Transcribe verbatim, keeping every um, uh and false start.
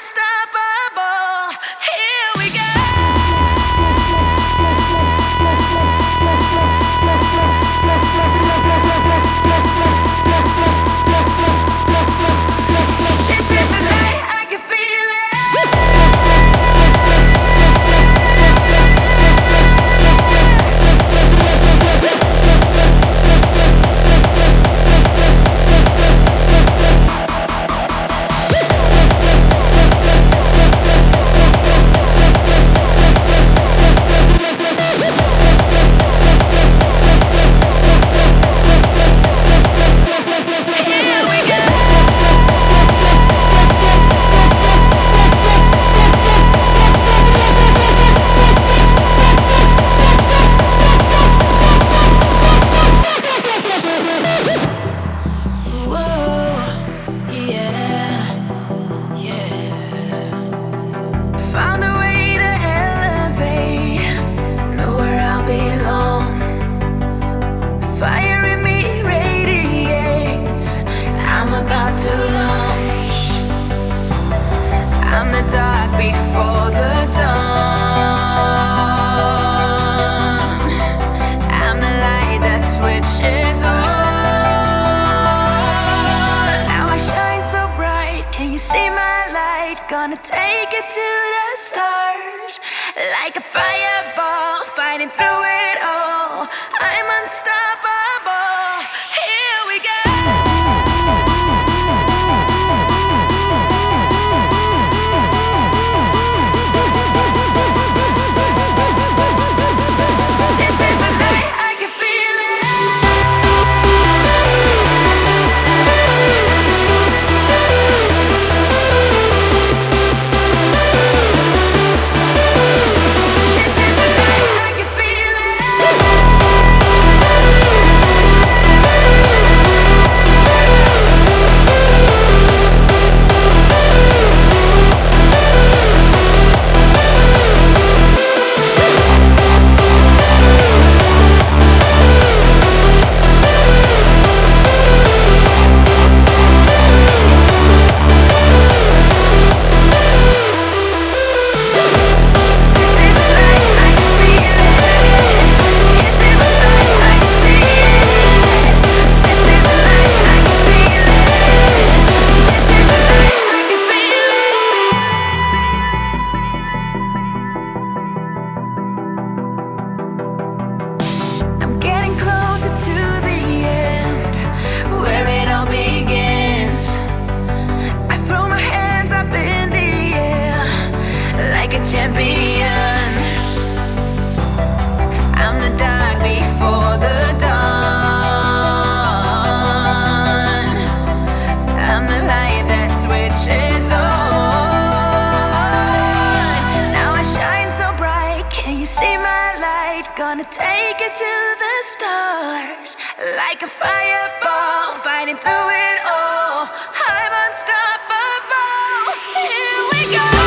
unstoppable. Here we go. This is the night, I can feel before the dawn. I'm the light that switches on. Now I shine so bright, can you see my light? Gonna take it to the stars. Like a fireball, fighting through it all. I'm unstoppable. Here we go. Champion, I'm the dark before the dawn. I'm the light that switches on. Now I shine so bright, can you see my light? Gonna take it to the stars. Like a fireball, fighting through it all. I'm unstoppable. Here we go.